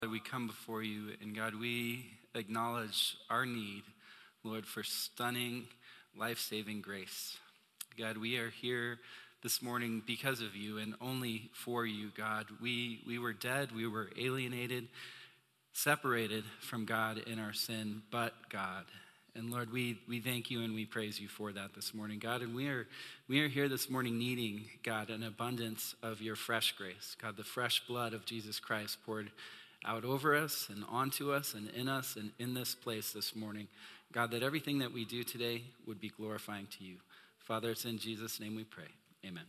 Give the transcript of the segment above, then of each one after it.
We come before you, and God, we acknowledge our need, Lord, for stunning, life-saving grace. God, we are here this morning because of you and only for you, God. We were dead, we were alienated, separated from God in our sin, but God. And Lord, we thank you and we praise you for that this morning, God. And we are here this morning needing, God, an abundance of your fresh grace. God, the fresh blood of Jesus Christ poured out over us and onto us and in this place this morning. God, that everything that we do today would be glorifying to you. Father, it's in Jesus' name we pray. Amen.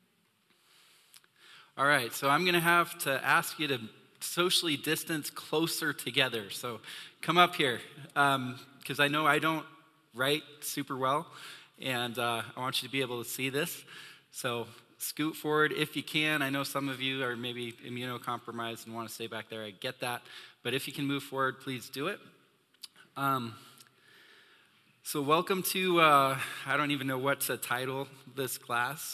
All right, so I'm going to have to ask you to socially distance closer together. So come up here, because I know I don't write super well, and I want you to be able to see this. So scoot forward if you can. I know some of you are maybe immunocompromised and want to stay back there. I get that. But if you can move forward, please do it. So welcome to, I don't even know what to title this class.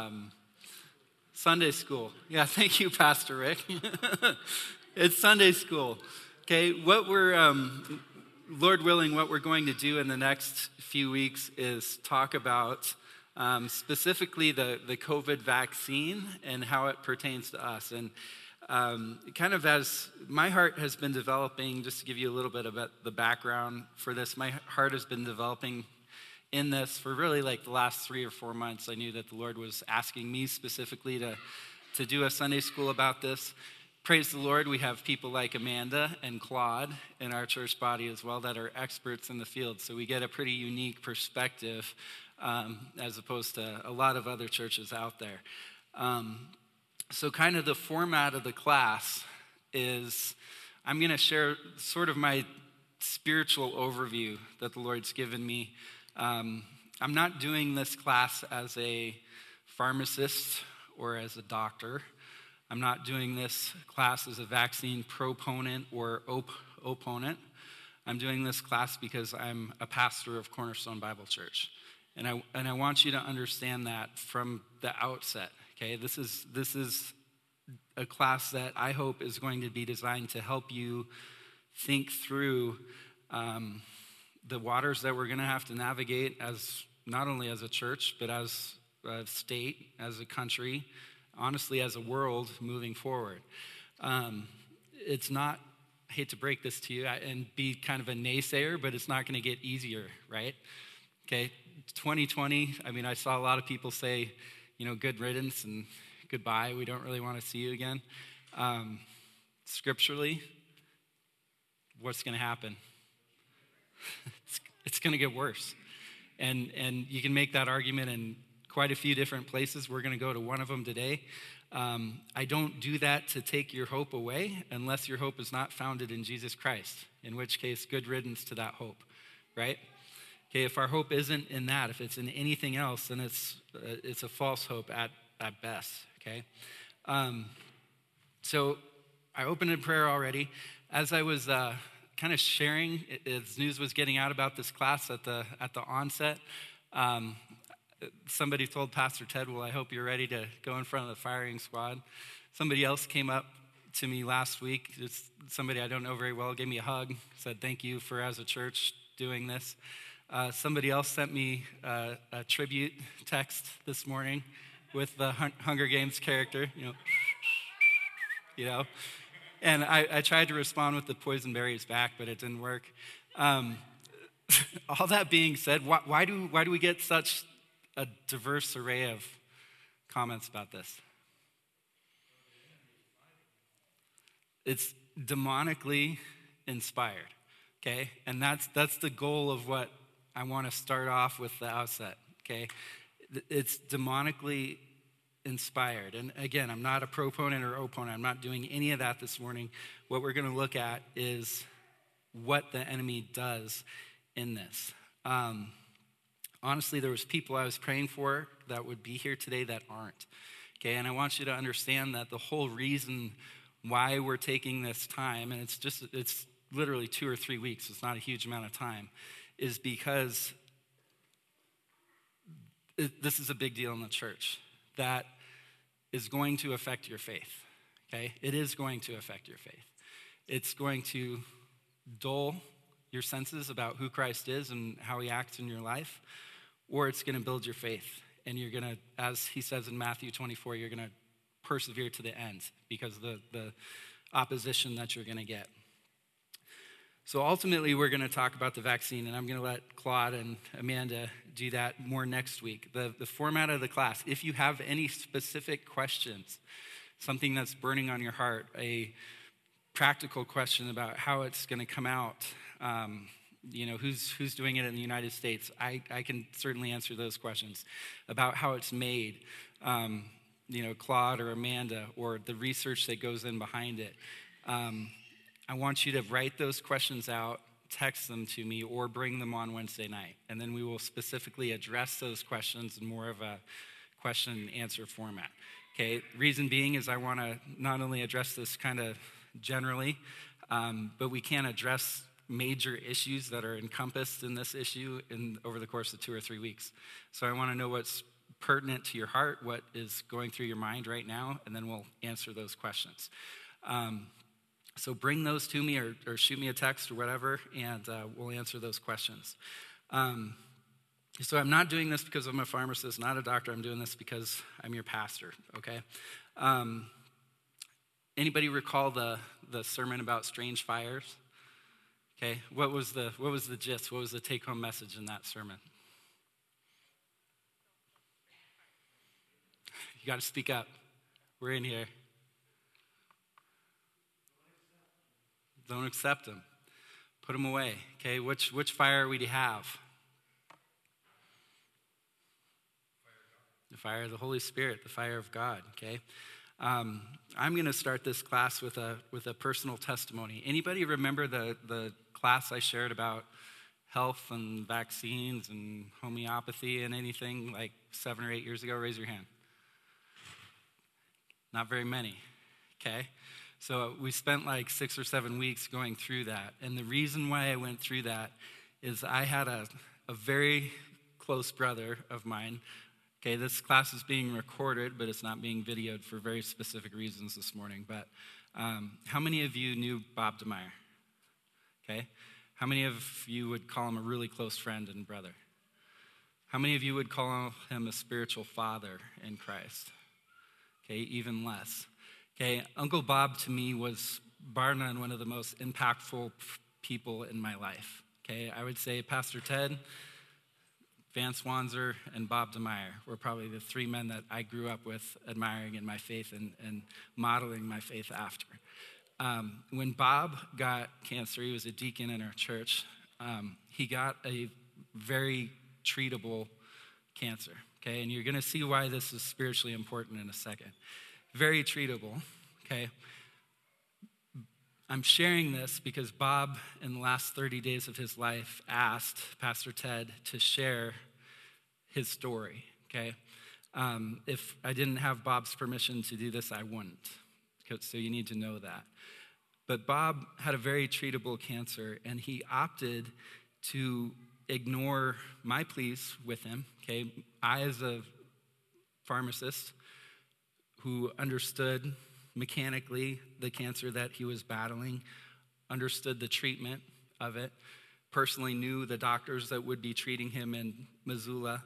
Sunday school. Yeah, thank you, Pastor Rick. It's Sunday school. Okay, what we're, Lord willing, what we're going to do in the next few weeks is talk about specifically the COVID vaccine and how it pertains to us. And kind of as my heart has been developing, just to give you a little bit about the background for this, my heart has been developing in this for really like the last 3 or 4 months. I knew that the Lord was asking me specifically to do a Sunday school about this. Praise the Lord, we have people like Amanda and Claude in our church body as well that are experts in the field. So we get a pretty unique perspective as opposed to a lot of other churches out there. So kind of the format of the class is I'm going to share sort of my spiritual overview that the Lord's given me. I'm not doing this class as a pharmacist or as a doctor. I'm not doing this class as a vaccine proponent or opponent. I'm doing this class because I'm a pastor of Cornerstone Bible Church. And I want you to understand that from the outset, okay? This is a class that I hope is going to be designed to help you think through the waters that we're going to have to navigate as not only as a church, but as a state, as a country, honestly, as a world moving forward. It's not, I hate to break this to you and be kind of a naysayer, but it's not going to get easier, right? Okay, 2020, I mean, I saw a lot of people say, good riddance and goodbye. We don't really want to see you again. Scripturally, what's going to happen? It's going to get worse. And you can make that argument in quite a few different places. We're going to go to one of them today. I don't do that to take your hope away unless your hope is not founded in Jesus Christ, in which case, good riddance to that hope, right? Okay, if our hope isn't in that, if it's in anything else, then it's a false hope at best, okay? So I opened in prayer already. As I was kind of sharing, as news was getting out about this class at the onset, somebody told Pastor Ted, well, I hope you're ready to go in front of the firing squad. Somebody else came up to me last week, just somebody I don't know very well, gave me a hug, said thank you for, as a church, doing this. Somebody else sent me a tribute text this morning with the Hunger Games character, and I tried to respond with the poison berries back, but it didn't work. All that being said, why do we get such a diverse array of comments about this? It's demonically inspired, okay? And that's the goal of what I want to start off with the outset, okay? It's demonically inspired. And again, I'm not a proponent or opponent. I'm not doing any of that this morning. What we're going to look at is what the enemy does in this. Honestly, there was people I was praying for that would be here today that aren't, okay? And I want you to understand that the whole reason why we're taking this time, and it's literally 2 or 3 weeks, it's not a huge amount of time, is because this is a big deal in the church that is going to affect your faith, okay? It is going to affect your faith. It's going to dull your senses about who Christ is and how he acts in your life, or it's going to build your faith. And you're going to, as he says in Matthew 24, you're going to persevere to the end because of the opposition that you're going to get. So ultimately, we're going to talk about the vaccine, and I'm going to let Claude and Amanda do that more next week. The format of the class, if you have any specific questions, something that's burning on your heart, a practical question about how it's going to come out, who's doing it in the United States, I can certainly answer those questions about how it's made, Claude or Amanda, or the research that goes in behind it. I want you to write those questions out, text them to me, or bring them on Wednesday night. And then we will specifically address those questions in more of a question and answer format. Okay, reason being is I want to not only address this kind of generally, but we can't address major issues that are encompassed in this issue over the course of 2 or 3 weeks. So I want to know what's pertinent to your heart, what is going through your mind right now, and then we'll answer those questions. So bring those to me or shoot me a text or whatever, and we'll answer those questions. So I'm not doing this because I'm a pharmacist, not a doctor. I'm doing this because I'm your pastor, okay? Anybody recall the sermon about strange fires? Okay, what was the gist? What was the take-home message in that sermon? You got to speak up. We're in here. Don't accept them. Put them away. Okay, which fire are we to have? The fire of the Holy Spirit, the fire of God. Okay, I'm going to start this class with a personal testimony. Anybody remember the class I shared about health and vaccines and homeopathy and anything like 7 or 8 years ago? Raise your hand. Not very many. Okay. So we spent like 6 or 7 weeks going through that. And the reason why I went through that is I had a very close brother of mine. Okay, this class is being recorded, but it's not being videoed for very specific reasons this morning. But how many of you knew Bob DeMeyer? Okay. How many of you would call him a really close friend and brother? How many of you would call him a spiritual father in Christ? Okay, even less. Okay, Uncle Bob to me was bar none one of the most impactful people in my life. Okay, I would say Pastor Ted, Vance Wanzer, and Bob DeMeyer were probably the 3 men that I grew up with, admiring in my faith and modeling my faith after. When Bob got cancer, he was a deacon in our church. He got a very treatable cancer. Okay, and you're going to see why this is spiritually important in a second. Very treatable, okay? I'm sharing this because Bob, in the last 30 days of his life, asked Pastor Ted to share his story, okay? If I didn't have Bob's permission to do this, I wouldn't, so you need to know that. But Bob had a very treatable cancer, and he opted to ignore my pleas with him, okay? I, as a pharmacist who understood mechanically the cancer that he was battling, understood the treatment of it, personally knew the doctors that would be treating him in Missoula,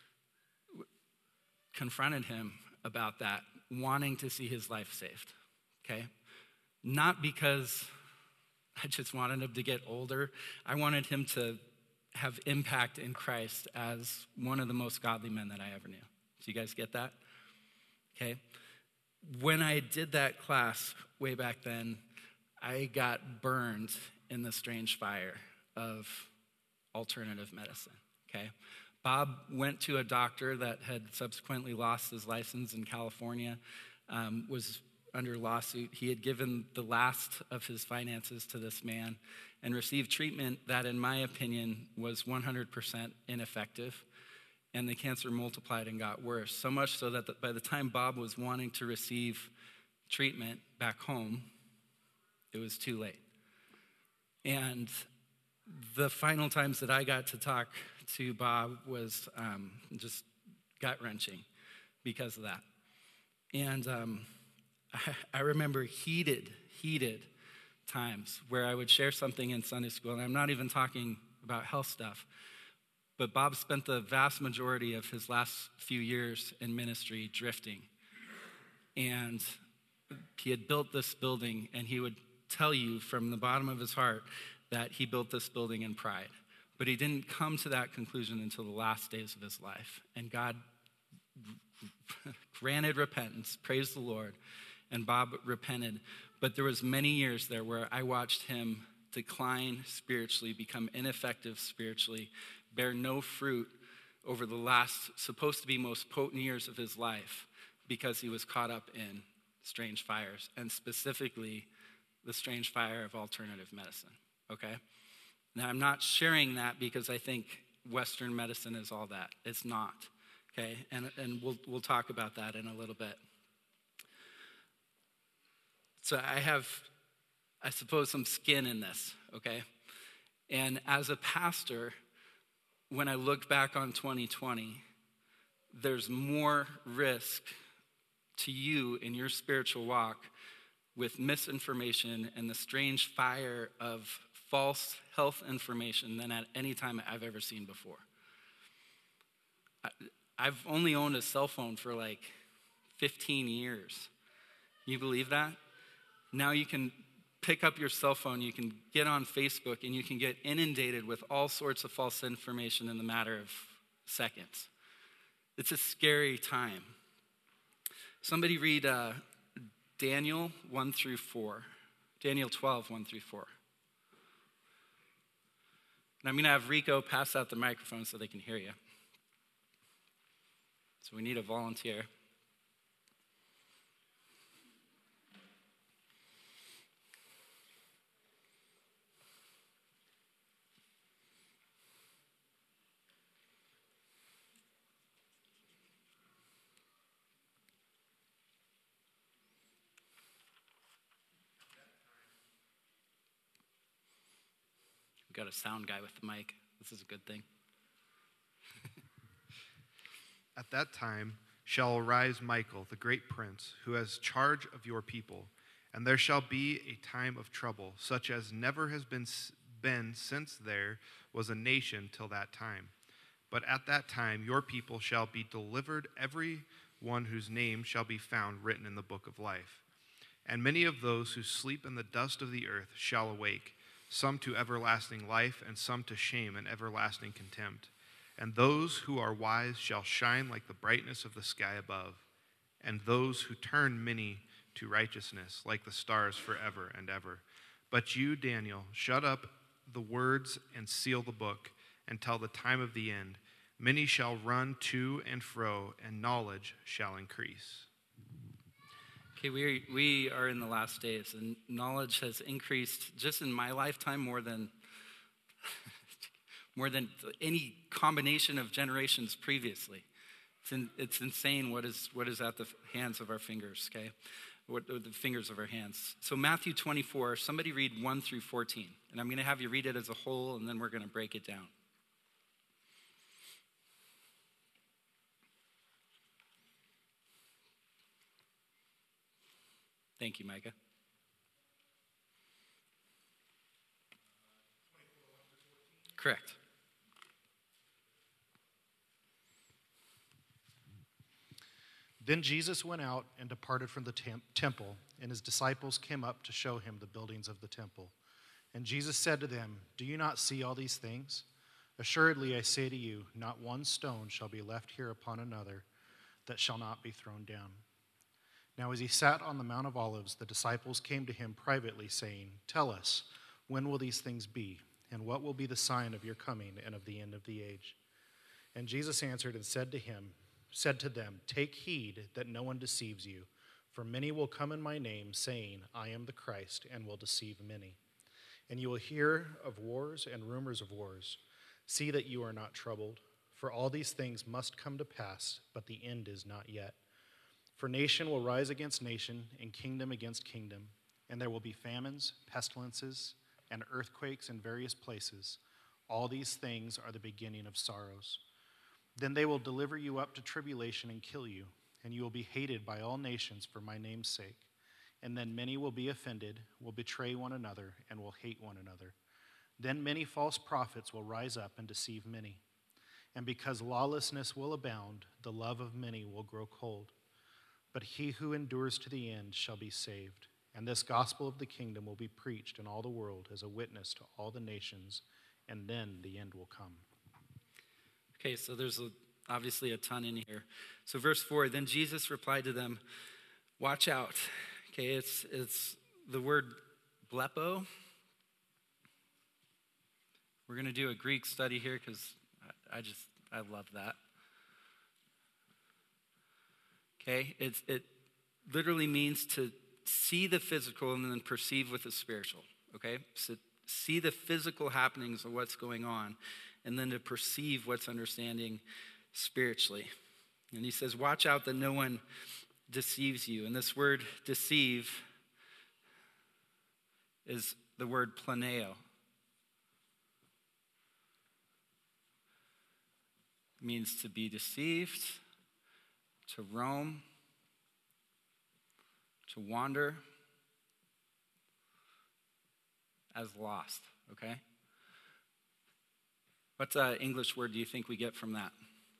confronted him about that, wanting to see his life saved, okay? Not because I just wanted him to get older. I wanted him to have impact in Christ as one of the most godly men that I ever knew. Do you guys get that? Okay. When I did that class way back then, I got burned in the strange fire of alternative medicine, okay? Bob went to a doctor that had subsequently lost his license in California, was under lawsuit. He had given the last of his finances to this man and received treatment that, in my opinion, was 100% ineffective. And the cancer multiplied and got worse, so much so that by the time Bob was wanting to receive treatment back home, it was too late. And the final times that I got to talk to Bob was just gut-wrenching because of that. And I remember heated times where I would share something in Sunday school, and I'm not even talking about health stuff, but Bob spent the vast majority of his last few years in ministry drifting. And he had built this building, and he would tell you from the bottom of his heart that he built this building in pride. But he didn't come to that conclusion until the last days of his life. And God granted repentance, praise the Lord, and Bob repented. But there was many years there where I watched him decline spiritually, become ineffective spiritually, bear no fruit over the last, supposed to be most potent years of his life, because he was caught up in strange fires, and specifically the strange fire of alternative medicine, okay? Now, I'm not sharing that because I think Western medicine is all that. It's not, okay? And we'll talk about that in a little bit. So I have, I suppose, some skin in this, okay? And as a pastor, when I look back on 2020, there's more risk to you in your spiritual walk with misinformation and the strange fire of false health information than at any time I've ever seen before. I've only owned a cell phone for like 15 years. You believe that? Now you can pick up your cell phone, you can get on Facebook, and you can get inundated with all sorts of false information in the matter of seconds. It's a scary time. Somebody read Daniel 1 through 4. Daniel 12, 1 through 4. And I'm going to have Rico pass out the microphone so they can hear you. So we need a volunteer. We've got a sound guy with the mic. This is a good thing. At that time shall arise Michael, the great prince, who has charge of your people, and there shall be a time of trouble, such as never has been since there was a nation till that time. But at that time your people shall be delivered, every one whose name shall be found written in the book of life. And many of those who sleep in the dust of the earth shall awake, some to everlasting life, and some to shame and everlasting contempt. And those who are wise shall shine like the brightness of the sky above, and those who turn many to righteousness like the stars forever and ever. But you, Daniel, shut up the words and seal the book until the time of the end. Many shall run to and fro, and knowledge shall increase. Okay, we are in the last days, and knowledge has increased just in my lifetime more than any combination of generations previously. It's insane what is at the hands of our fingers, okay? What the fingers of our hands. So Matthew 24, somebody read 1 through 14. And I'm going to have you read it as a whole, and then we're going to break it down. Thank you, Micah. Correct. Then Jesus went out and departed from the temple, and his disciples came up to show him the buildings of the temple. And Jesus said to them, "Do you not see all these things? Assuredly, I say to you, not one stone shall be left here upon another that shall not be thrown down." Now as he sat on the Mount of Olives, the disciples came to him privately, saying, "Tell us, when will these things be? And what will be the sign of your coming and of the end of the age?" And Jesus answered and said to them, "Take heed that no one deceives you, for many will come in my name, saying, 'I am the Christ,' and will deceive many. And you will hear of wars and rumors of wars. See that you are not troubled, for all these things must come to pass, but the end is not yet. For nation will rise against nation, and kingdom against kingdom, and there will be famines, pestilences, and earthquakes in various places. All these things are the beginning of sorrows. Then they will deliver you up to tribulation and kill you, and you will be hated by all nations for my name's sake. And then many will be offended, will betray one another, and will hate one another. Then many false prophets will rise up and deceive many. And because lawlessness will abound, the love of many will grow cold. But he who endures to the end shall be saved. And this gospel of the kingdom will be preached in all the world as a witness to all the nations, and then the end will come. Okay, so there's obviously a ton in here. So verse 4, then Jesus replied to them, watch out. Okay, it's the word blepo. We're going to do a Greek study here because I love that. Okay, it literally means to see the physical and then perceive with the spiritual. Okay, so see the physical happenings of what's going on and then to perceive what's understanding spiritually. And he says, watch out that no one deceives you. And this word deceive is the word planeo. It means to be deceived, to roam, to wander as lost, okay? What English word do you think we get from that?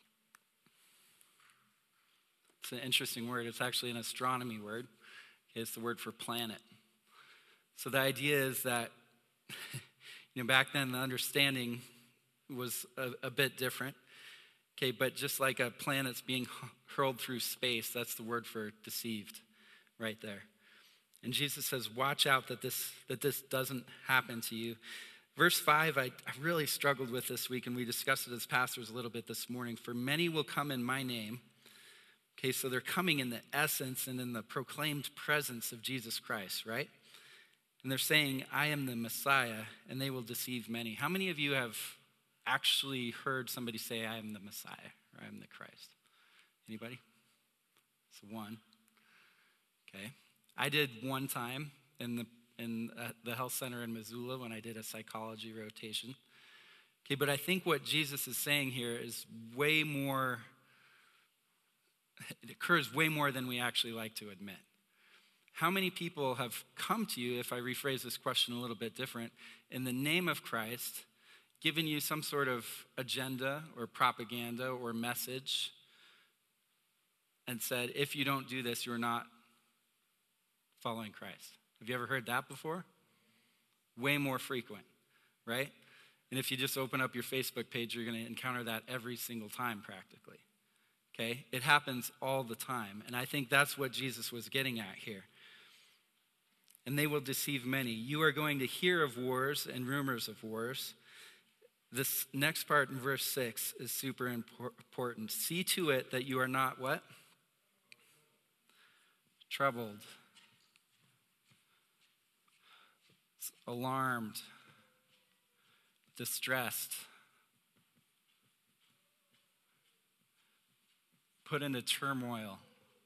It's an interesting word. It's actually an astronomy word. It's the word for planet. So the idea is that, back then the understanding was a bit different. Okay, but just like a planet's being hurled through space, that's the word for deceived right there. And Jesus says, watch out that this doesn't happen to you. Verse 5, I really struggled with this week, and we discussed it as pastors a little bit this morning. For many will come in my name. Okay, so they're coming in the essence and in the proclaimed presence of Jesus Christ, right? And they're saying, I am the Messiah, and they will deceive many. How many of you have actually heard somebody say, I am the Messiah, or I am the Christ? Anybody? It's one. Okay. I did one time in the health center in Missoula when I did a psychology rotation. Okay, but I think what Jesus is saying here is way more, it occurs way more than we actually like to admit. How many people have come to you, if I rephrase this question a little bit different, in the name of Christ, given you some sort of agenda or propaganda or message and said, if you don't do this, you're not following Christ? Have you ever heard that before? Way more frequent, right? And if you just open up your Facebook page, you're going to encounter that every single time practically. Okay? It happens all the time. And I think that's what Jesus was getting at here. And they will deceive many. You are going to hear of wars and rumors of wars. This next part in verse 6 is super important. See to it that you are not what? Troubled. Alarmed. Distressed. Put into turmoil.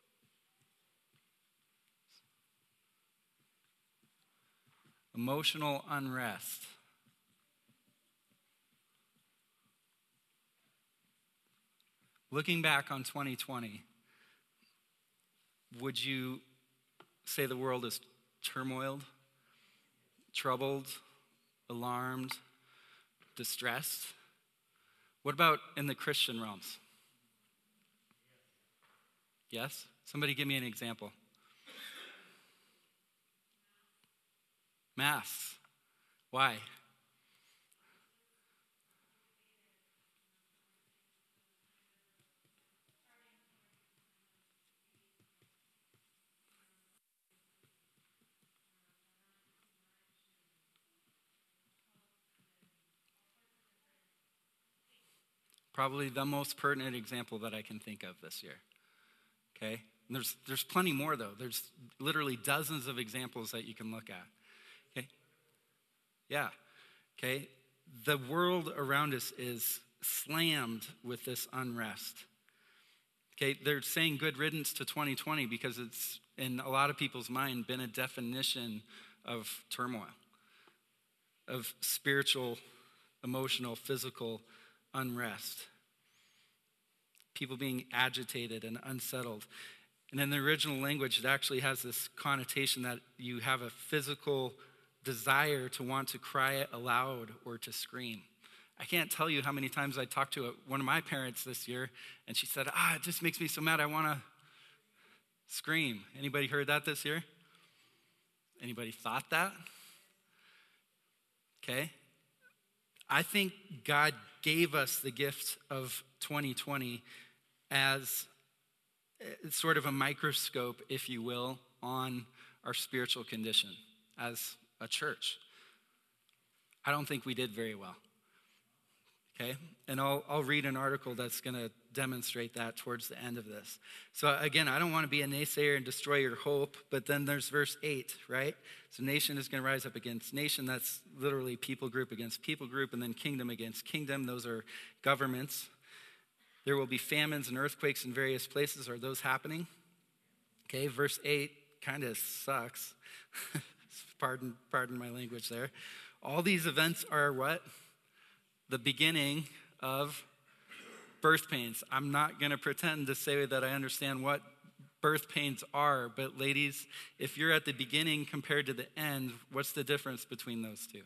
Emotional unrest. Looking back on 2020, would you say the world is turmoiled, troubled, alarmed, distressed? What about in the Christian realms? Yes? Somebody give me an example. Masks. Why? Probably the most pertinent example that I can think of this year. Okay? And there's plenty more, though. There's literally dozens of examples that you can look at. Okay? Yeah. Okay? The world around us is slammed with this unrest. Okay? They're saying good riddance to 2020 because it's, in a lot of people's mind, been a definition of turmoil, of spiritual, emotional, physical unrest. People being agitated and unsettled. And in the original language, it actually has this connotation that you have a physical desire to want to cry aloud or to scream. I can't tell you how many times I talked to one of my parents this year, and she said, it just makes me so mad, I want to scream. Anybody heard that this year? Anybody thought that? Okay. I think God gave us the gift of 2020 as sort of a microscope, if you will, on our spiritual condition as a church. I don't think we did very well. Okay? And I'll read an article that's going to demonstrate that towards the end of this. So again, I don't want to be a naysayer and destroy your hope, but then there's verse 8, right? So nation is going to rise up against nation. That's literally people group against people group, and then kingdom against kingdom. Those are governments. There will be famines and earthquakes in various places. Are those happening? Okay, verse 8 kind of sucks. Pardon my language there. All these events are what? The beginning of birth pains. I'm not going to pretend to say that I understand what birth pains are, but ladies, if you're at the beginning compared to the end, what's the difference between those two?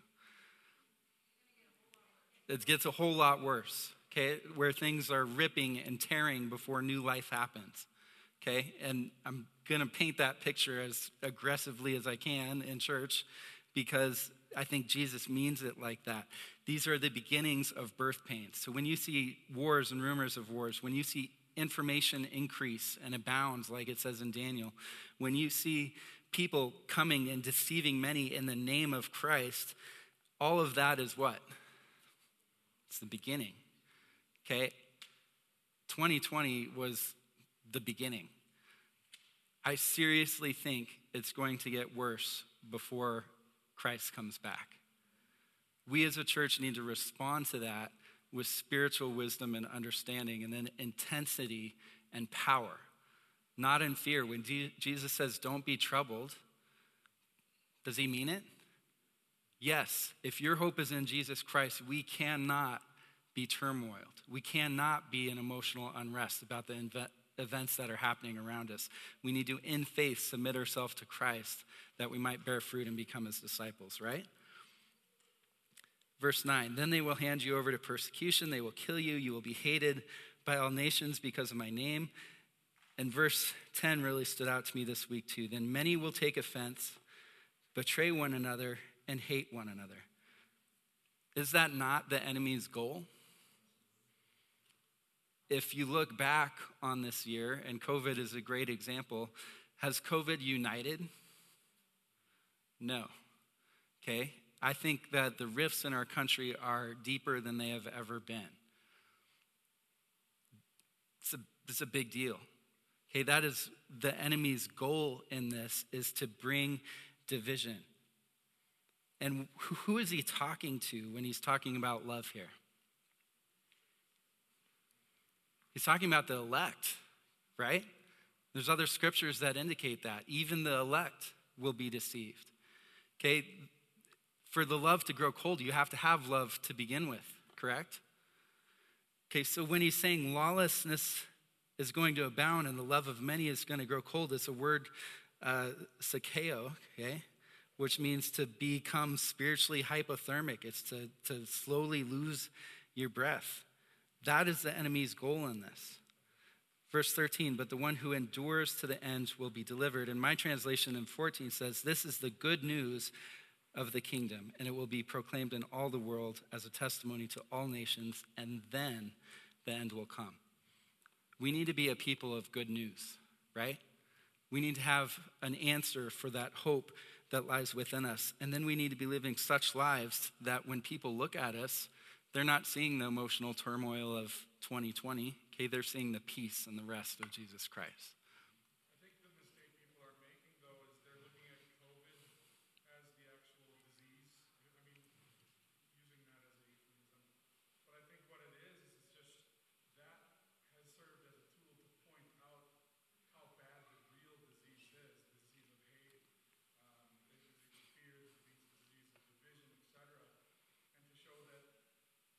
It gets a whole lot worse, okay, where things are ripping and tearing before new life happens, okay? And I'm going to paint that picture as aggressively as I can in church because I think Jesus means it like that. These are the beginnings of birth pains. So when you see wars and rumors of wars, when you see information increase and abounds, like it says in Daniel, when you see people coming and deceiving many in the name of Christ, all of that is what? It's the beginning, okay? 2020 was the beginning. I seriously think it's going to get worse before Christ comes back. We as a church need to respond to that with spiritual wisdom and understanding, and then intensity and power, not in fear. When Jesus says, don't be troubled, does he mean it? Yes, if your hope is in Jesus Christ, we cannot be turmoiled. We cannot be in emotional unrest about the events that are happening around us. We need to, in faith, submit ourselves to Christ that we might bear fruit and become his disciples, right? Verse 9, then they will hand you over to persecution. They will kill you. You will be hated by all nations because of my name. And verse 10 really stood out to me this week too. Then many will take offense, betray one another, and hate one another. Is that not the enemy's goal? If you look back on this year, and COVID is a great example, has COVID united? No. Okay? I think that the rifts in our country are deeper than they have ever been. It's a big deal. Okay, that is the enemy's goal in this, is to bring division. And who is he talking to when he's talking about love here? He's talking about the elect, right? There's other scriptures that indicate that. Even the elect will be deceived. Okay, for the love to grow cold, you have to have love to begin with, correct? Okay, so when he's saying lawlessness is going to abound and the love of many is going to grow cold, it's a word, sakeo, okay, which means to become spiritually hypothermic. It's to slowly lose your breath. That is the enemy's goal in this. Verse 13, but the one who endures to the end will be delivered. And my translation in 14 says, this is the good news of the kingdom, and it will be proclaimed in all the world as a testimony to all nations, and then the end will come. We need to be a people of good news, right? We need to have an answer for that hope that lies within us. And then we need to be living such lives that when people look at us, they're not seeing the emotional turmoil of 2020. Okay, they're seeing the peace and the rest of Jesus Christ. I think the mistake people are making, though, is they're looking at COVID as the actual disease. I mean, using that as a euphemism. But I think what it is it's just that has served as a tool to point out how bad the real disease is, the disease of hate, the disease of fear, the disease of division, etc. And to show that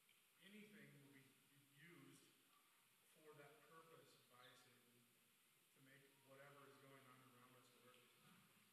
anything will be used for that purpose by Satan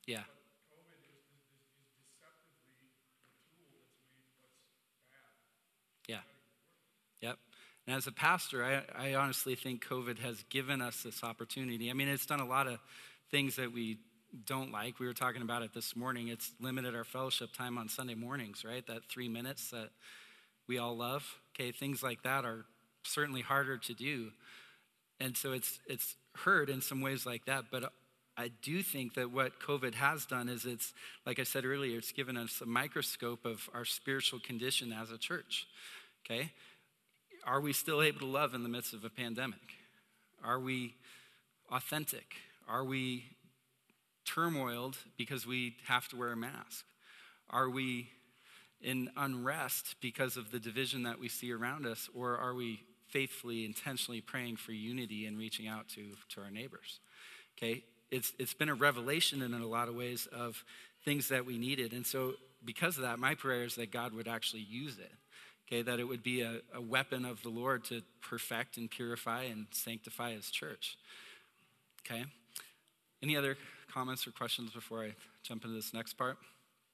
Yeah. COVID is deceptively the tool that's made what's bad. Yeah. Yep. And as a pastor, I honestly think COVID has given us this opportunity. I mean, it's done a lot of things that we don't like. We were talking about it this morning. It's limited our fellowship time on Sunday mornings, right? That 3 minutes that we all love. Okay, things like that are certainly harder to do. And so it's hurt in some ways like that. But I do think that what COVID has done is it's, like I said earlier, it's given us a microscope of our spiritual condition as a church. Okay? Are we still able to love in the midst of a pandemic? Are we authentic? Are we turmoiled because we have to wear a mask? Are we in unrest because of the division that we see around us? Or are we faithfully, intentionally praying for unity and reaching out to our neighbors? Okay, it's been a revelation in a lot of ways of things that we needed. And so because of that, my prayer is that God would actually use it. Okay, that it would be a weapon of the Lord to perfect and purify and sanctify his church. Okay, any other comments or questions before I jump into this next part?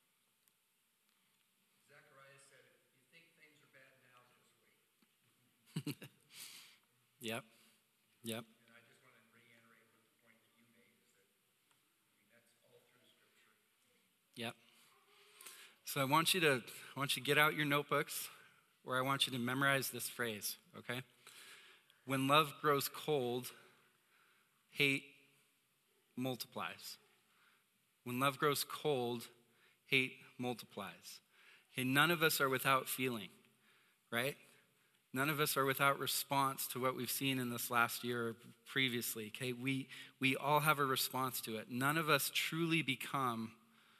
Zechariah said, you think things are bad now, just wait. Yep. And I just want to reiterate the point that you made is that, that's all through Scripture. Yep. So I want you to get out your notebooks, or I want you to memorize this phrase, okay? When love grows cold, hate multiplies. When love grows cold, hate multiplies. Okay, none of us are without feeling, right? None of us are without response to what we've seen in this last year or previously, okay? We all have a response to it. None of us truly become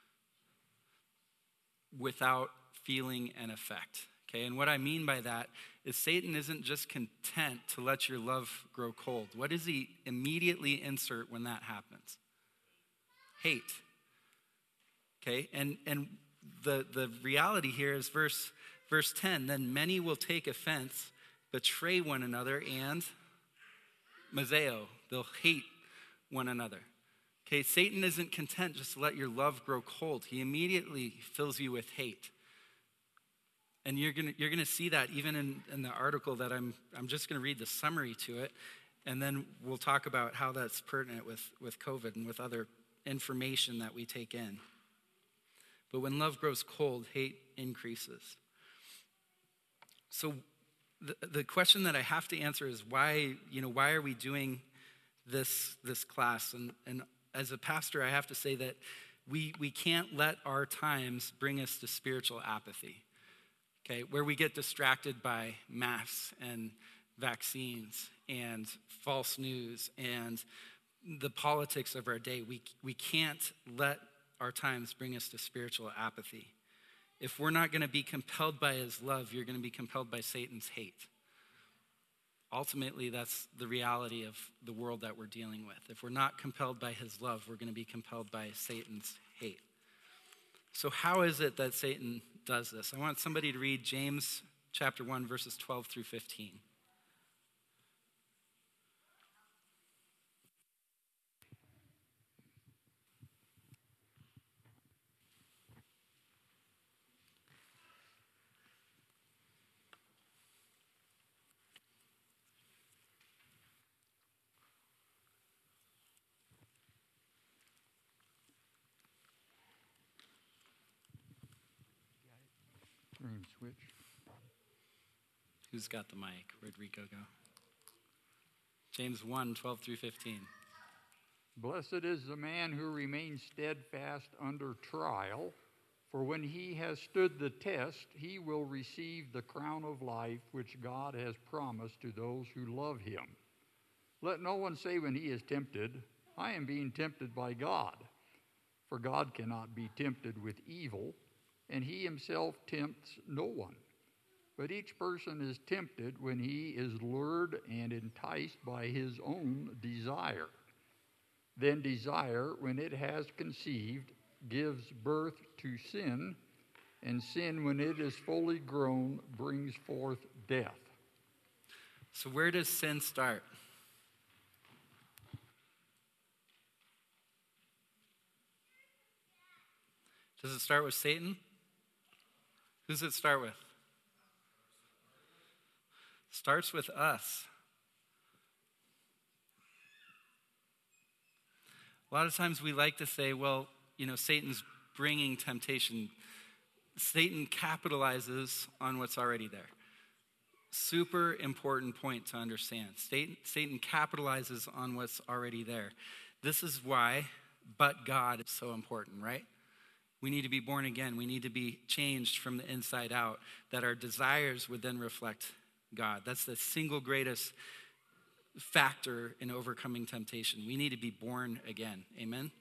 without feeling and effect. Okay, and what I mean by that is Satan isn't just content to let your love grow cold. What does he immediately insert when that happens? Hate. Okay, and the reality here is verse 10, then many will take offense, betray one another, and mazeo, they'll hate one another. Okay, Satan isn't content just to let your love grow cold. He immediately fills you with hate. And you're gonna see that even in the article that I'm just gonna read the summary to it, and then we'll talk about how that's pertinent with COVID and with other information that we take in. But when love grows cold, hate increases. So the question that I have to answer is why are we doing this class? And as a pastor, I have to say that we can't let our times bring us to spiritual apathy. Okay, where we get distracted by masks and vaccines and false news and the politics of our day. We can't let our times bring us to spiritual apathy. If we're not going to be compelled by his love, you're going to be compelled by Satan's hate. Ultimately, that's the reality of the world that we're dealing with. If we're not compelled by his love, we're going to be compelled by Satan's hate. So how is it that Satan does this? I want somebody to read James chapter 1, verses 12 through 15. Room switch. Who's got the mic? Where'd Rico go? James 1, 12 through 15. Blessed is the man who remains steadfast under trial, for when he has stood the test, he will receive the crown of life which God has promised to those who love him. Let no one say when he is tempted, I am being tempted by God. For God cannot be tempted with evil, and he himself tempts no one. But each person is tempted when he is lured and enticed by his own desire. Then desire, when it has conceived, gives birth to sin, and sin, when it is fully grown, brings forth death. So where does sin start? Does it start with Satan? Who does it start with? Starts with us. A lot of times we like to say, well, Satan's bringing temptation. Satan capitalizes on what's already there. Super important point to understand. Satan capitalizes on what's already there. This is why, but God is so important, right? We need to be born again. We need to be changed from the inside out, that our desires would then reflect God. That's the single greatest factor in overcoming temptation. We need to be born again. Amen?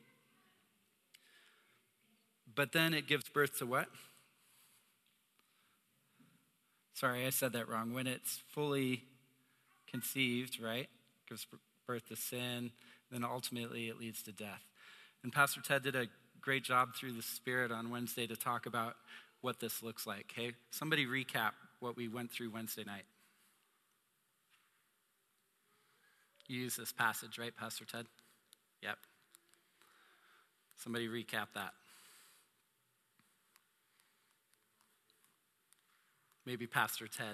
But then it gives birth to what? Sorry, I said that wrong. When it's fully conceived, right? Gives birth to sin. Then ultimately it leads to death. And Pastor Ted did a great job through the Spirit on Wednesday to talk about what this looks like. Okay, somebody recap what we went through Wednesday night. You use this passage, right, Pastor Ted? Yep. Somebody recap that. Maybe Pastor Ted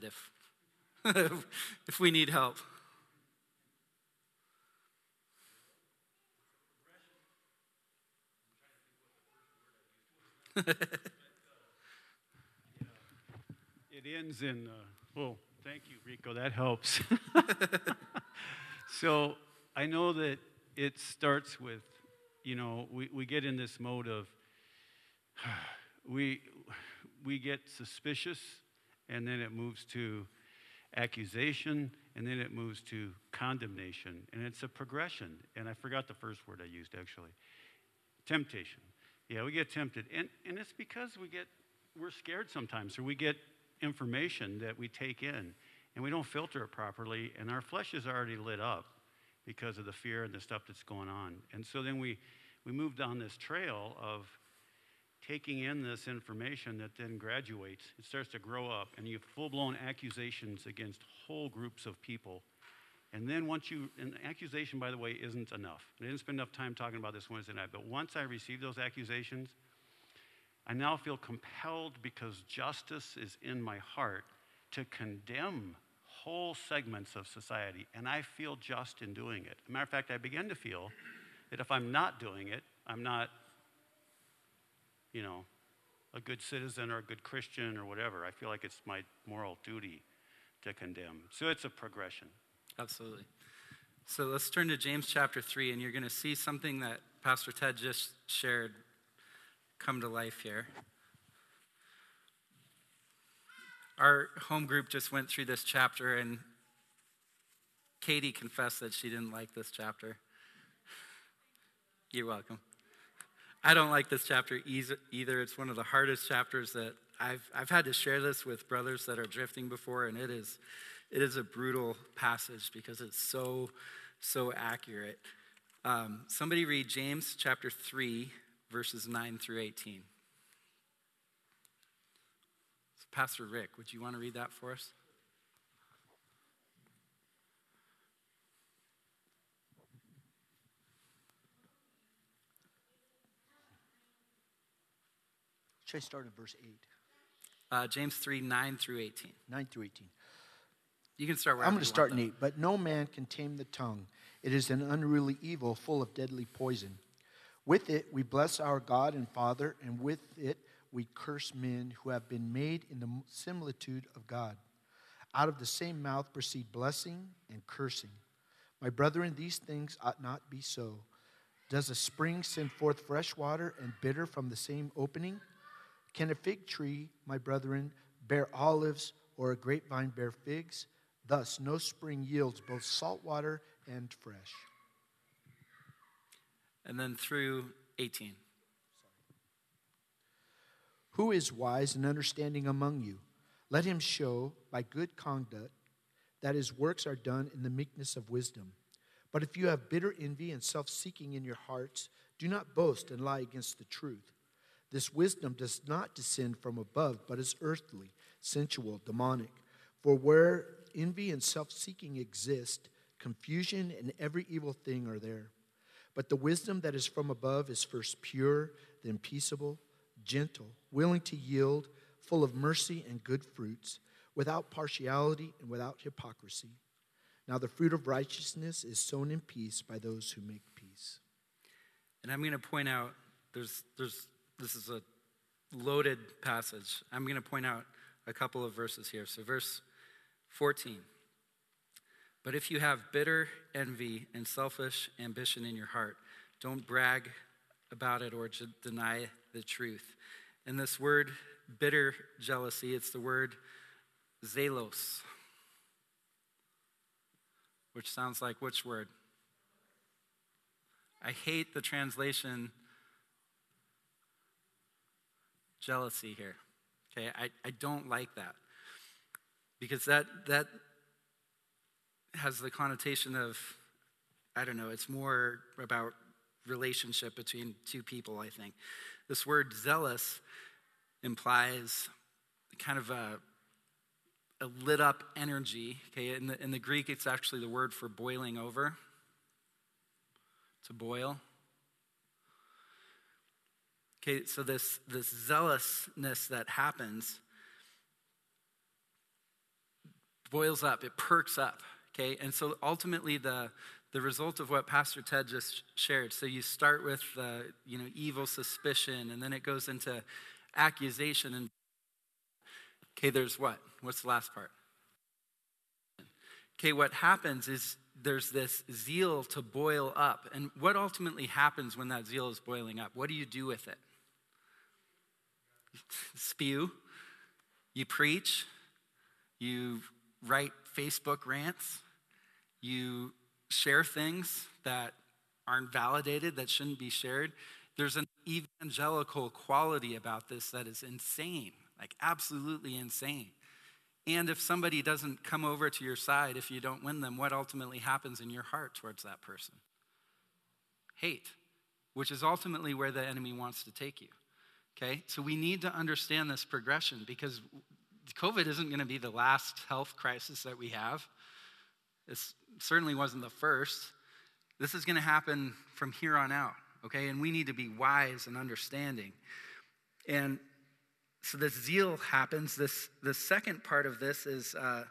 if we need help. It ends in, thank you, Rico, that helps. So I know that it starts with, we get in this mode of, we get suspicious, and then it moves to accusation, and then it moves to condemnation. And it's a progression. And I forgot the first word I used, actually. Temptation. Yeah, we get tempted. And it's because we're scared sometimes, or we get information that we take in, and we don't filter it properly, and our flesh is already lit up because of the fear and the stuff that's going on. And so then we move down this trail of taking in this information that then graduates. It starts to grow up, and you have full-blown accusations against whole groups of people. And then and accusation, by the way, isn't enough. I didn't spend enough time talking about this Wednesday night, but once I receive those accusations, I now feel compelled, because justice is in my heart, to condemn whole segments of society, and I feel just in doing it. As a matter of fact, I begin to feel that if I'm not doing it, I'm not, a good citizen or a good Christian or whatever. I feel like it's my moral duty to condemn. So it's a progression. Absolutely. So let's turn to James chapter 3, and you're going to see something that Pastor Ted just shared come to life here. Our home group just went through this chapter, and Katie confessed that she didn't like this chapter. You're welcome. I don't like this chapter either. It's one of the hardest chapters that I've had to share this with brothers that are drifting before, and it is a brutal passage because it's so accurate. Somebody read James chapter 3, verses 9 through 18. So Pastor Rick, would you want to read that for us? Should I start at verse 8? James 3, 9 through 18. 9 through 18. You can start wherever I'm going to start in though. 8. But no man can tame the tongue. It is an unruly evil full of deadly poison. With it we bless our God and Father, and with it we curse men who have been made in the similitude of God. Out of the same mouth proceed blessing and cursing. My brethren, these things ought not be so. Does a spring send forth fresh water and bitter from the same opening? Can a fig tree, my brethren, bear olives, or a grapevine bear figs? Thus no spring yields both salt water and fresh. And then through 18. Who is wise and understanding among you? Let him show by good conduct that his works are done in the meekness of wisdom. But if you have bitter envy and self-seeking in your hearts, do not boast and lie against the truth. This wisdom does not descend from above, but is earthly, sensual, demonic. For where envy and self-seeking exist, confusion and every evil thing are there. But the wisdom that is from above is first pure, then peaceable, gentle, willing to yield, full of mercy and good fruits, without partiality and without hypocrisy. Now the fruit of righteousness is sown in peace by those who make peace. And I'm going to point out, this is a loaded passage. I'm going to point out a couple of verses here. So verse 14. But if you have bitter envy and selfish ambition in your heart, don't brag about it or deny the truth. And this word bitter jealousy, it's the word zelos, which sounds like which word? I hate the translation jealousy here. Okay, I don't like that. Because that has the connotation of, I don't know, it's more about relationship between two people, I think. This word zealous implies kind of a lit up energy. Okay, in the Greek, it's actually the word for boiling over. To boil. Okay, so this zealousness that happens boils up, it perks up. Okay, and so ultimately the result of what Pastor Ted just shared. So you start with evil suspicion, and then it goes into accusation. And okay, there's what? What's the last part? Okay, what happens is there's this zeal to boil up. And what ultimately happens when that zeal is boiling up? What do you do with it? Spew. You preach. You write Facebook rants. You share things that aren't validated, that shouldn't be shared. There's an evangelical quality about this that is insane, like absolutely insane. And if somebody doesn't come over to your side, if you don't win them, what ultimately happens in your heart towards that person? Hate, which is ultimately where the enemy wants to take you. Okay? So we need to understand this progression, because COVID isn't going to be the last health crisis that we have. This certainly wasn't the first. This is going to happen from here on out. Okay? And we need to be wise and understanding. And so this zeal happens. The second part of this is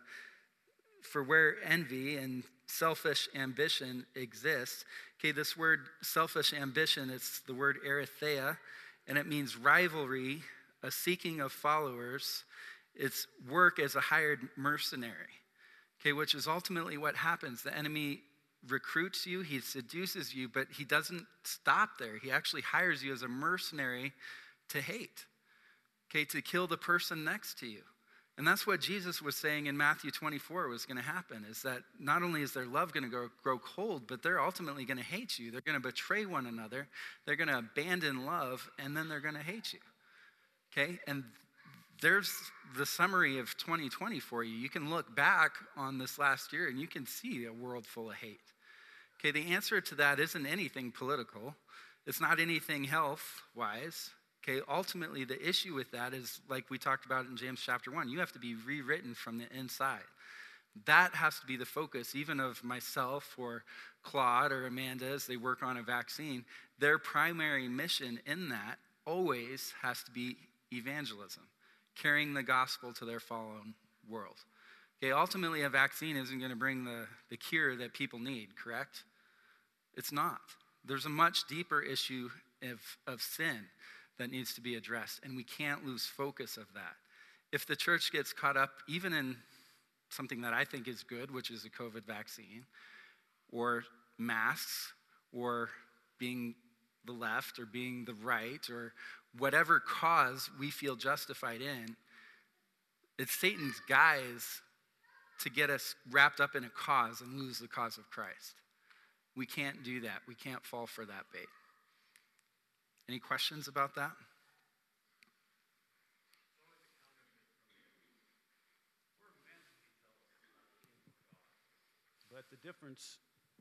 for where envy and selfish ambition exists. Okay, this word selfish ambition, it's the word erytheia, and it means rivalry, a seeking of followers. It's work as a hired mercenary. Okay, which is ultimately what happens. The enemy recruits you, he seduces you, but he doesn't stop there. He actually hires you as a mercenary to hate. Okay, to kill the person next to you. And that's what Jesus was saying in Matthew 24 was going to happen, is that not only is their love going to grow cold, but they're ultimately going to hate you. They're going to betray one another. They're going to abandon love, and then they're going to hate you. Okay, and there's the summary of 2020 for you. You can look back on this last year, and you can see a world full of hate. Okay, the answer to that isn't anything political. It's not anything health-wise. Okay, ultimately, the issue with that is, like we talked about in James chapter 1, you have to be rewritten from the inside. That has to be the focus, even of myself or Claude or Amanda as they work on a vaccine. Their primary mission in that always has to be evangelism, carrying the gospel to their fallen world. Okay, ultimately, a vaccine isn't going to bring the cure that people need, correct? It's not. There's a much deeper issue of sin that needs to be addressed, and we can't lose focus of that. If the church gets caught up even in something that I think is good, which is a COVID vaccine, or masks, or being the left, or being the right, or whatever cause we feel justified in, it's Satan's guise to get us wrapped up in a cause and lose the cause of Christ. We can't do that. We can't fall for that bait. Any questions about that? But the difference,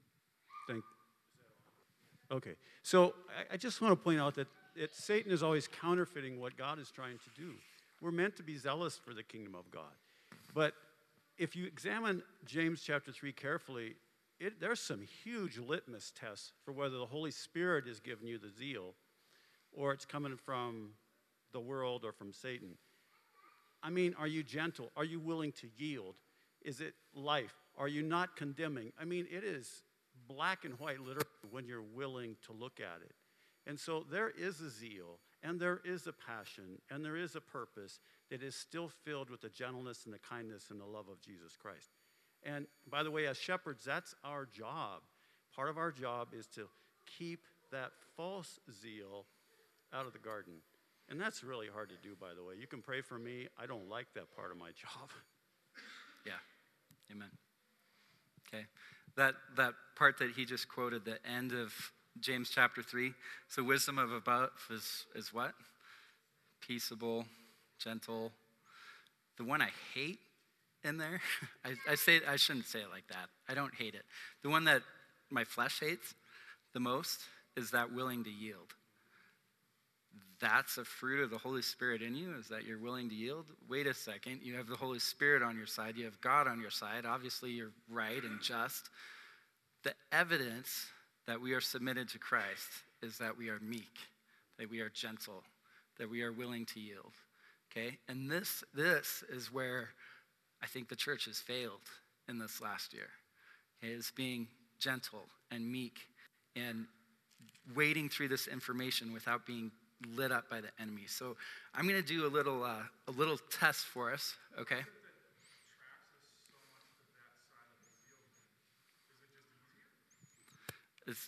okay. So I just want to point out that Satan is always counterfeiting what God is trying to do. We're meant to be zealous for the kingdom of God. But if you examine James chapter 3 carefully, there's some huge litmus tests for whether the Holy Spirit is giving you the zeal or it's coming from the world or from Satan. I mean, are you gentle? Are you willing to yield? Is it life? Are you not condemning? I mean, it is black and white literally when you're willing to look at it. And so there is a zeal, and there is a passion, and there is a purpose that is still filled with the gentleness and the kindness and the love of Jesus Christ. And by the way, as shepherds, that's our job. Part of our job is to keep that false zeal out of the garden. And that's really hard to do, by the way. You can pray for me. I don't like that part of my job. Yeah. Amen. Okay. That part that he just quoted, the end of James chapter 3. So wisdom of above is what? Peaceable, gentle. The one I hate in there, I shouldn't say it like that. I don't hate it. The one that my flesh hates the most is that willing to yield. That's a fruit of the Holy Spirit in you, is that you're willing to yield. Wait a second, you have the Holy Spirit on your side, you have God on your side. Obviously, you're right and just. The evidence that we are submitted to Christ is that we are meek, that we are gentle, that we are willing to yield. Okay? And this is where I think the church has failed in this last year. Okay? Is being gentle and meek and wading through this information without being lit up by the enemy. So I'm going to do a little test for us, okay? It's,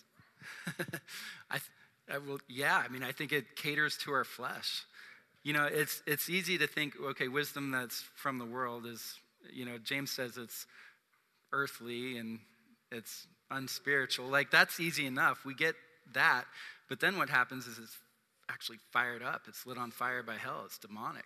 I think it caters to our flesh. You know, it's easy to think, okay, wisdom that's from the world is, James says it's earthly and it's unspiritual. Like, that's easy enough. We get that. But then what happens is it's actually fired up. It's lit on fire by hell. It's demonic.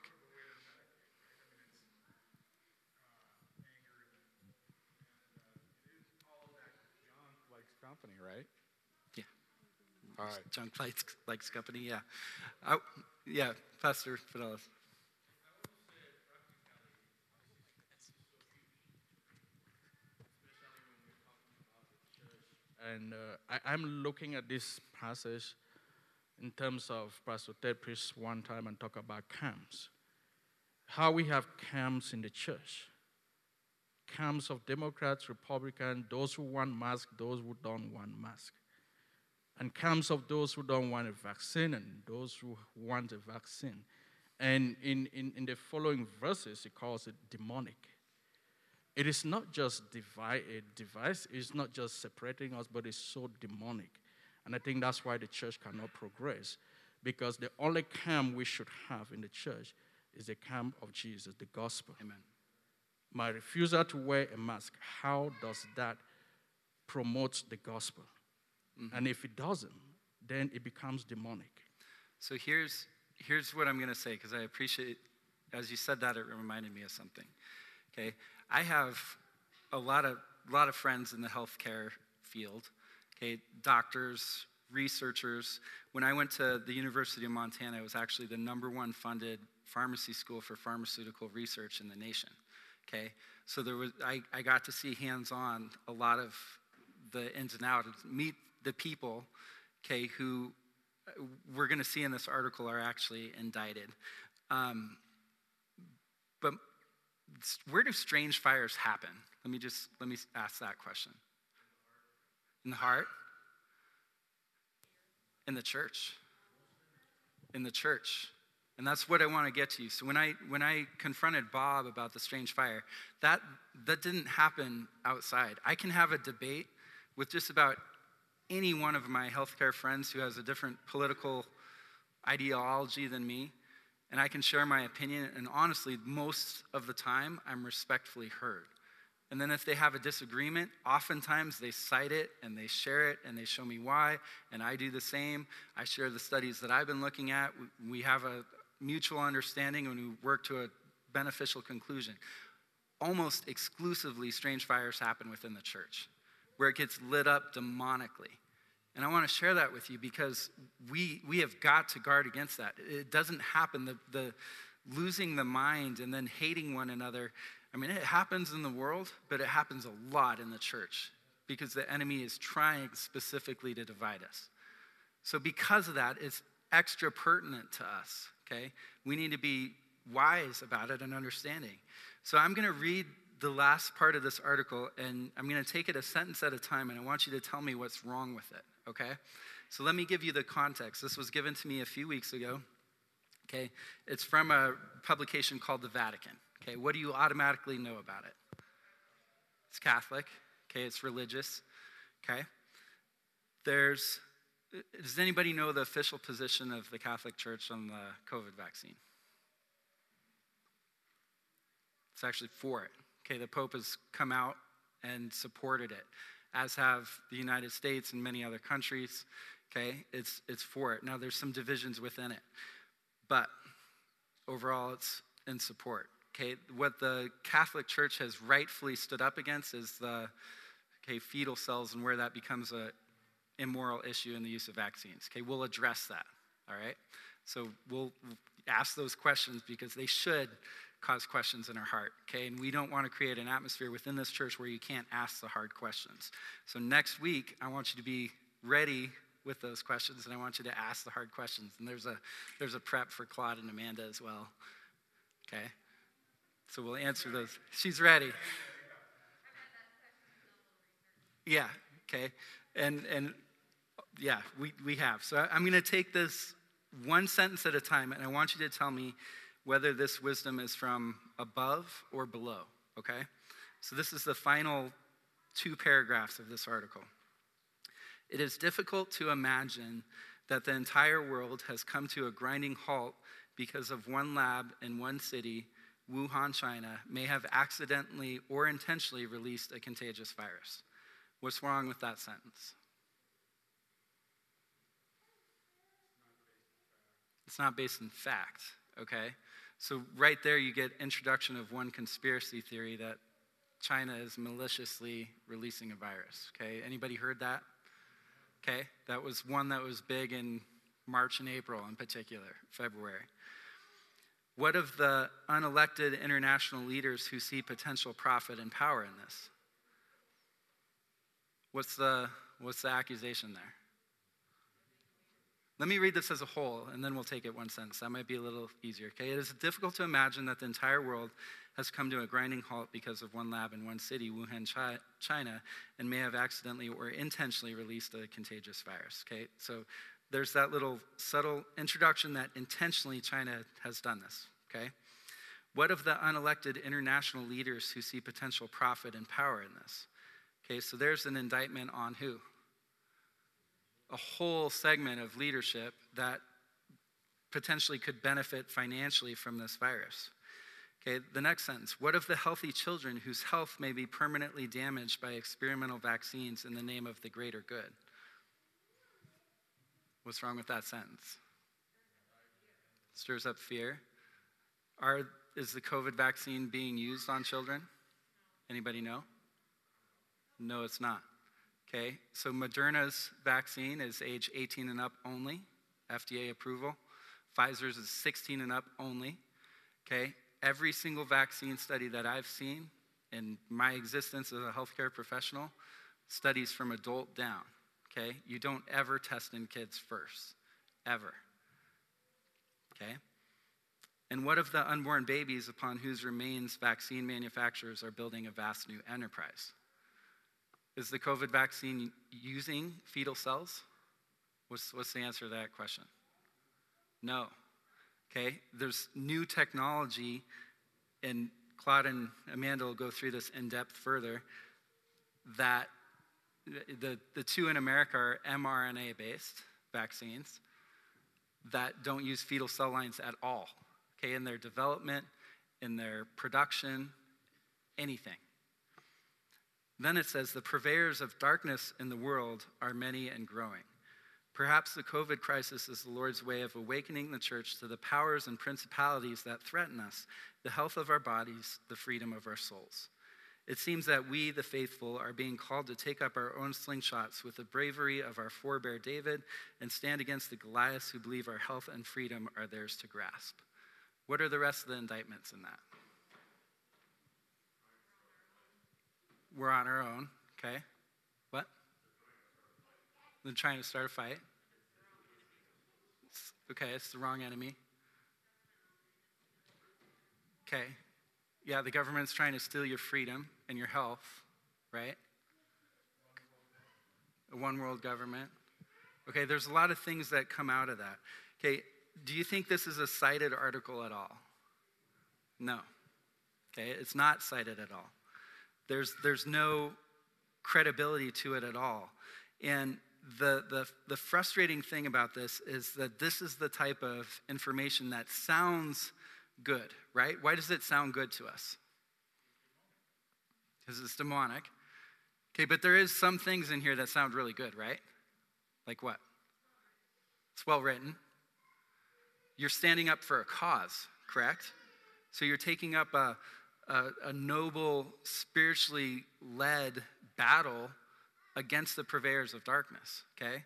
Likes company, right? Yeah. All right. Junk likes company, yeah. Yeah, Pastor Fidelis. And I'm looking at this passage in terms of Pastor Ted preached one time and talk about camps. How we have camps in the church. Camps of Democrats, Republicans, those who want mask, those who don't want mask. And camps of those who don't want a vaccine and those who want a vaccine. And in the following verses, he calls it demonic. It is not just a device, it's not just separating us, but it's so demonic. And I think that's why the church cannot progress, because the only camp we should have in the church is the camp of Jesus, the gospel. Amen. My refusal to wear a mask, how does that promote the gospel? Mm-hmm. And if it doesn't, then it becomes demonic. So here's what I'm going to say, because I appreciate, as you said that, it reminded me of something. Okay, I have a lot of friends in the healthcare field. Okay, doctors, researchers. When I went to the University of Montana, it was actually the #1 funded pharmacy school for pharmaceutical research in the nation. Okay, so I got to see hands-on a lot of the ins and outs, meet the people, okay, who we're going to see in this article are actually indicted. But where do strange fires happen? Let me ask that question. In the heart? In the church. In the church. And that's what I want to get to. So when I confronted Bob about the strange fire, that didn't happen outside. I can have a debate with just about any one of my healthcare friends who has a different political ideology than me, and I can share my opinion, and honestly, most of the time, I'm respectfully heard. And then if they have a disagreement, oftentimes they cite it, and they share it, and they show me why, and I do the same. I share the studies that I've been looking at. We have a mutual understanding, and we work to a beneficial conclusion. Almost exclusively, strange fires happen within the church, where it gets lit up demonically. And I want to share that with you because we have got to guard against that. It doesn't happen. The losing the mind and then hating one another, I mean, it happens in the world, but it happens a lot in the church because the enemy is trying specifically to divide us. So because of that, it's extra pertinent to us, okay? We need to be wise about it and understanding. So I'm going to read the last part of this article, and I'm going to take it a sentence at a time, and I want you to tell me what's wrong with it, okay? So let me give you the context. This was given to me a few weeks ago, okay? It's from a publication called The Vatican, okay? What do you automatically know about it? It's Catholic, okay? It's religious, okay? Does anybody know the official position of the Catholic Church on the COVID vaccine? It's actually for it. Okay, the Pope has come out and supported it, as have the United States and many other countries. Okay, it's for it. Now, there's some divisions within it, but overall, it's in support. Okay, what the Catholic Church has rightfully stood up against is the fetal cells and where that becomes a immoral issue in the use of vaccines. Okay, we'll address that. All right, so we'll ask those questions because they should cause questions in our heart, okay? And we don't want to create an atmosphere within this church where you can't ask the hard questions. So next week, I want you to be ready with those questions, and I want you to ask the hard questions. And there's a prep for Claude and Amanda as well, okay? So we'll answer those. She's ready. Yeah, okay. And yeah, we have. So I'm going to take this one sentence at a time, and I want you to tell me whether this wisdom is from above or below, okay? So this is the final 2 paragraphs of this article. It is difficult to imagine that the entire world has come to a grinding halt because of one lab in one city, Wuhan, China, may have accidentally or intentionally released a contagious virus. What's wrong with that sentence? It's not based in fact, okay? So right there you get introduction of one conspiracy theory that China is maliciously releasing a virus, okay? Anybody heard that? Okay, that was one that was big in March and April in particular, February. What of the unelected international leaders who see potential profit and power in this? What's the accusation there? Let me read this as a whole, and then we'll take it one sentence. That might be a little easier, okay? It is difficult to imagine that the entire world has come to a grinding halt because of one lab in one city, Wuhan, China, and may have accidentally or intentionally released a contagious virus, okay? So there's that little subtle introduction that intentionally China has done this, okay? What of the unelected international leaders who see potential profit and power in this? Okay, so there's an indictment on who? A whole segment of leadership that potentially could benefit financially from this virus. Okay, the next sentence. What of the healthy children whose health may be permanently damaged by experimental vaccines in the name of the greater good? What's wrong with that sentence? Stirs up fear. Is the COVID vaccine being used on children? Anybody know? No, it's not. Okay, so Moderna's vaccine is age 18 and up only, FDA approval. Pfizer's is 16 and up only. Okay, every single vaccine study that I've seen in my existence as a healthcare professional studies from adult down. Okay, you don't ever test in kids first, ever. Okay, and what of the unborn babies upon whose remains vaccine manufacturers are building a vast new enterprise? Is the COVID vaccine using fetal cells? What's the answer to that question? No. Okay, there's new technology, and Claude and Amanda will go through this in depth further, that the 2 in America are mRNA-based vaccines that don't use fetal cell lines at all, okay, in their development, in their production, anything. Then it says, the purveyors of darkness in the world are many and growing. Perhaps the COVID crisis is the Lord's way of awakening the church to the powers and principalities that threaten us, the health of our bodies, the freedom of our souls. It seems that we, the faithful, are being called to take up our own slingshots with the bravery of our forebear David and stand against the Goliaths who believe our health and freedom are theirs to grasp. What are the rest of the indictments in that? We're on our own, okay? What? They're trying to start a fight. Okay, it's the wrong enemy. Okay. Yeah, the government's trying to steal your freedom and your health, right? A one world government. Okay, there's a lot of things that come out of that. Okay, do you think this is a cited article at all? No. Okay, it's not cited at all. There's no credibility to it at all. And the frustrating thing about this is that this is the type of information that sounds good, right? Why does it sound good to us? Because it's demonic. Okay, but there is some things in here that sound really good, right? Like what? It's well written. You're standing up for a cause, correct? So you're taking up a noble, spiritually led battle against the purveyors of darkness, okay?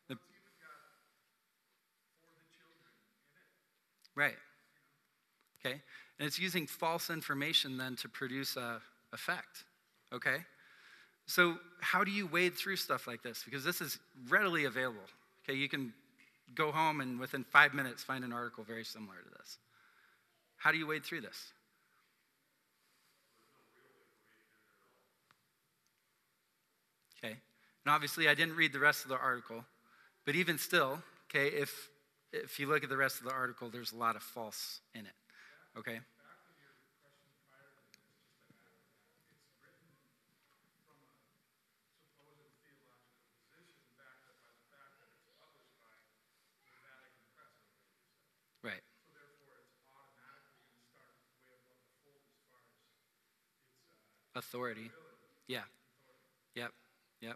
Right. Okay? And it's using false information then to produce a effect, okay? So how do you wade through stuff like this? Because this is readily available, okay? You can go home and within 5 minutes find an article very similar to this. How do you wade through this? Okay, and obviously I didn't read the rest of the article, but even still, okay, if you look at the rest of the article, there's a lot of false in it, okay? Right. Authority. Yeah. Yep. Yep.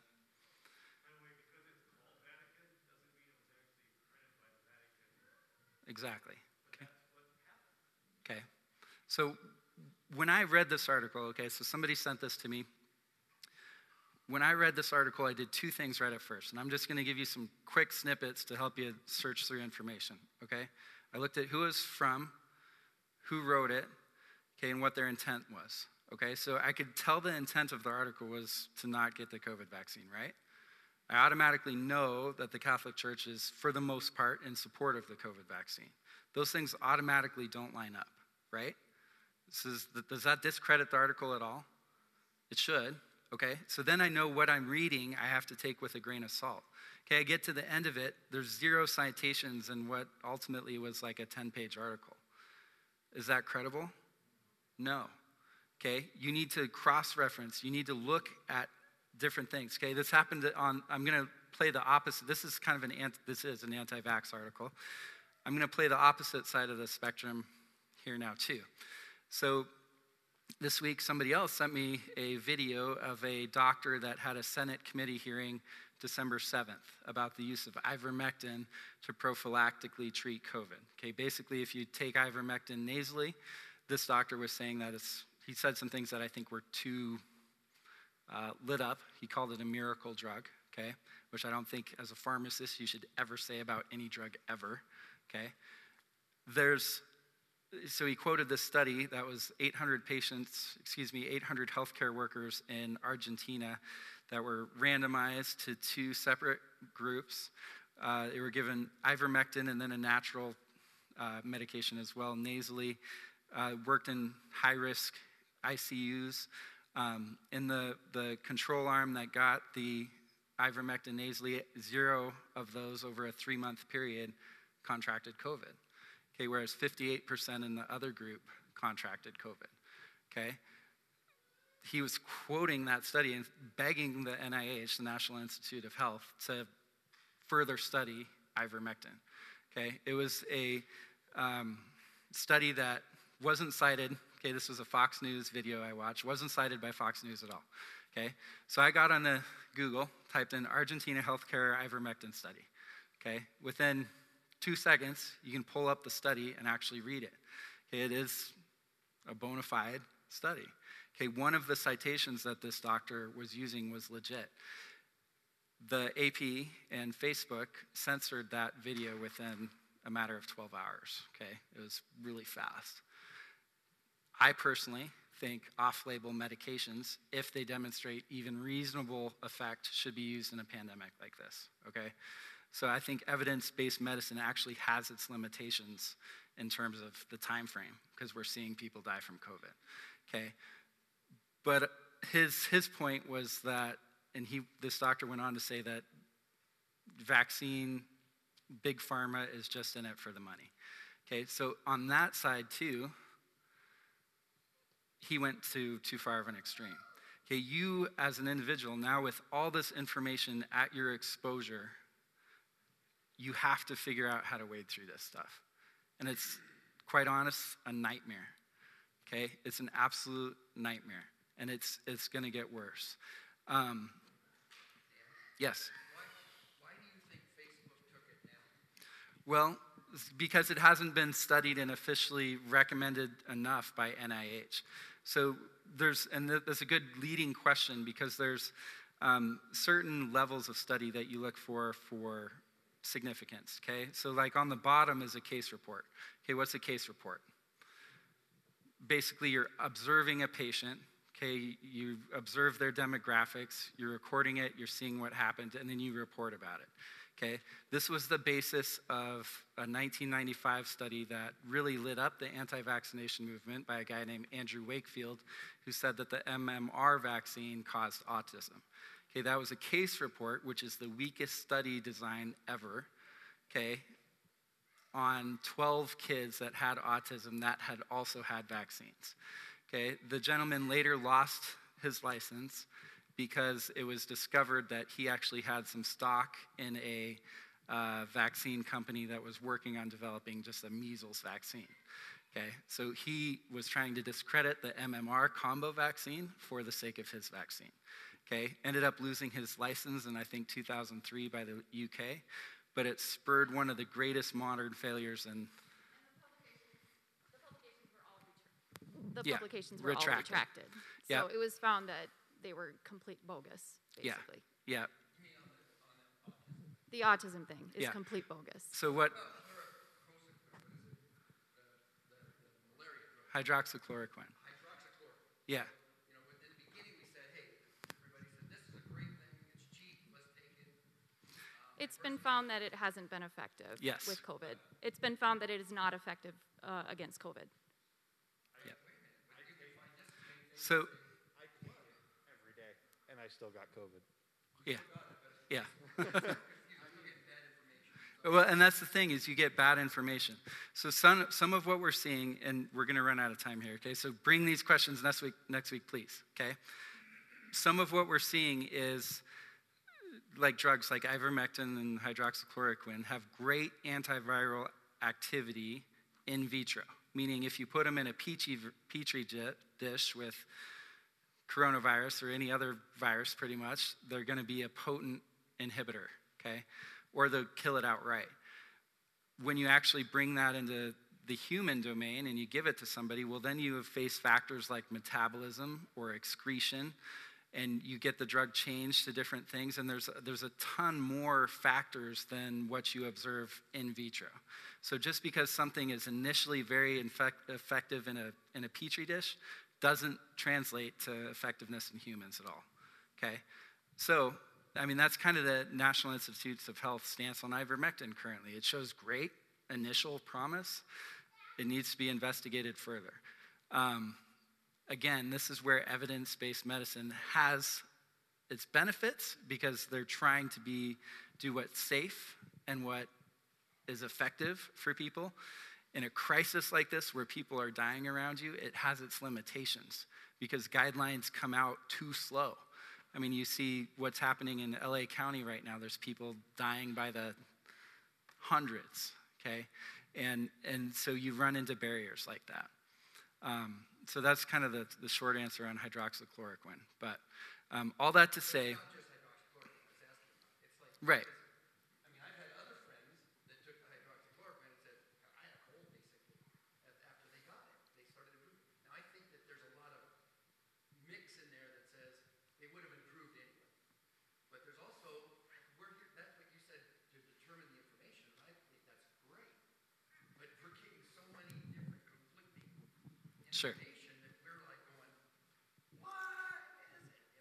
Exactly. Okay. Okay. So when I read this article, okay, so somebody sent this to me. When I read this article, I did two things right at first, and I'm just going to give you some quick snippets to help you search through information, okay? I looked at who it was from, who wrote it, okay, and what their intent was, okay? So I could tell the intent of the article was to not get the COVID vaccine, right? I automatically know that the Catholic Church is, for the most part, in support of the COVID vaccine. Those things automatically don't line up, right? Does that discredit the article at all? It should, okay? So then I know what I'm reading I have to take with a grain of salt. Okay, I get to the end of it, there's 0 citations in what ultimately was like a 10-page article. Is that credible? No. Okay, you need to cross-reference. You need to look at different things. Okay, this happened on, I'm going to play the opposite. This is kind of this is an anti-vax article. I'm going to play the opposite side of the spectrum here now too. So this week, somebody else sent me a video of a doctor that had a Senate committee hearing December 7th about the use of ivermectin to prophylactically treat COVID. Okay, basically, if you take ivermectin nasally, this doctor was saying that he said some things that I think were too lit up. He called it a miracle drug, okay, which I don't think as a pharmacist you should ever say about any drug ever, okay. So he quoted this study that was 800 healthcare workers in Argentina that were randomized to 2 separate groups. They were given ivermectin and then a natural medication as well, nasally, worked in high-risk ICUs. In the control arm that got the ivermectin nasally, 0 of those over a 3-month period contracted COVID. Okay, whereas 58% in the other group contracted COVID. Okay, he was quoting that study and begging the NIH, the National Institute of Health, to further study ivermectin. Okay, it was a study that wasn't cited. Okay, this was a Fox News video I watched. Wasn't cited by Fox News at all. Okay, so I got on the Google, typed in Argentina healthcare ivermectin study. Okay, within 2 seconds, you can pull up the study and actually read it. Okay, it is a bona fide study. Okay, one of the citations that this doctor was using was legit. The AP and Facebook censored that video within a matter of 12 hours. Okay, it was really fast. I personally think off-label medications, if they demonstrate even reasonable effect, should be used in a pandemic like this, okay? So I think evidence-based medicine actually has its limitations in terms of the time frame, because we're seeing people die from COVID, okay? But his point was that, and this doctor went on to say that vaccine, big pharma is just in it for the money, okay? So on that side too, he went to too far of an extreme. Okay, you as an individual, now with all this information at your exposure, you have to figure out how to wade through this stuff. And it's, quite honest, a nightmare. Okay, it's an absolute nightmare. And it's going to get worse. Yes? Why do you think Facebook took it down? Well, because it hasn't been studied and officially recommended enough by NIH. So that's a good leading question, because there's certain levels of study that you look for significance, okay? So like on the bottom is a case report. Okay, what's a case report? Basically, you're observing a patient, okay? You observe their demographics, you're recording it, you're seeing what happened, and then you report about it. Okay, this was the basis of a 1995 study that really lit up the anti-vaccination movement by a guy named Andrew Wakefield, who said that the MMR vaccine caused autism. Okay, that was a case report, which is the weakest study design ever, okay, on 12 kids that had autism that had also had vaccines. Okay, the gentleman later lost his license because it was discovered that he actually had some stock in a vaccine company that was working on developing just a measles vaccine. Okay, so he was trying to discredit the MMR combo vaccine for the sake of his vaccine. Okay, ended up losing his license in, I think, 2003 by the UK, but it spurred one of the greatest modern failures in... The Yeah, publications were all retracted. retracted. So Yeah. it was found that they were complete bogus, basically. Yeah. The autism thing is Yeah. complete bogus. So what? Hydroxychloroquine. Yeah. You know, in the beginning we said, hey, everybody said, this is a great thing, it's cheap, let's take it. It's been found that it hasn't been effective Yes. with COVID. It's been found that it is not effective against COVID. So, every day, and I still got COVID. yeah. Well, and that's the thing, is you get bad information. So some of what we're seeing, and we're going to run out of time here, okay? So bring these questions next week, please, okay? Some of what we're seeing is, like drugs like ivermectin and hydroxychloroquine have great antiviral activity in vitro, meaning if you put them in a petri dish with coronavirus or any other virus pretty much, they're going to be a potent inhibitor, okay? Or they'll kill it outright. When you actually bring that into the human domain and you give it to somebody, well, then you face factors like metabolism or excretion, and you get the drug changed to different things, and there's a ton more factors than what you observe in vitro. So just because something is initially very effective in a petri dish doesn't translate to effectiveness in humans at all, okay? So, I mean, that's kind of the National Institutes of Health stance on ivermectin currently. It shows great initial promise. It needs to be investigated further. Again, this is where evidence-based medicine has its benefits, because they're trying to do what's safe and what is effective for people. In a crisis like this, where people are dying around you, it has its limitations, because guidelines come out too slow. I mean, you see what's happening in LA County right now. There's people dying by the hundreds, okay? And so you run into barriers like that. So that's kind of the short answer on hydroxychloroquine. But all that to say... Right. I mean, I've had other friends that took the hydroxychloroquine and said, I had a cold, basically, after they got it. They started improving. Now, I think that there's a lot of mix in there that says they would have improved anyway. But there's also, that's what you said, to determine the information. I think that's great. But we're getting so many different conflicting Sure. information that we're like going, what is it?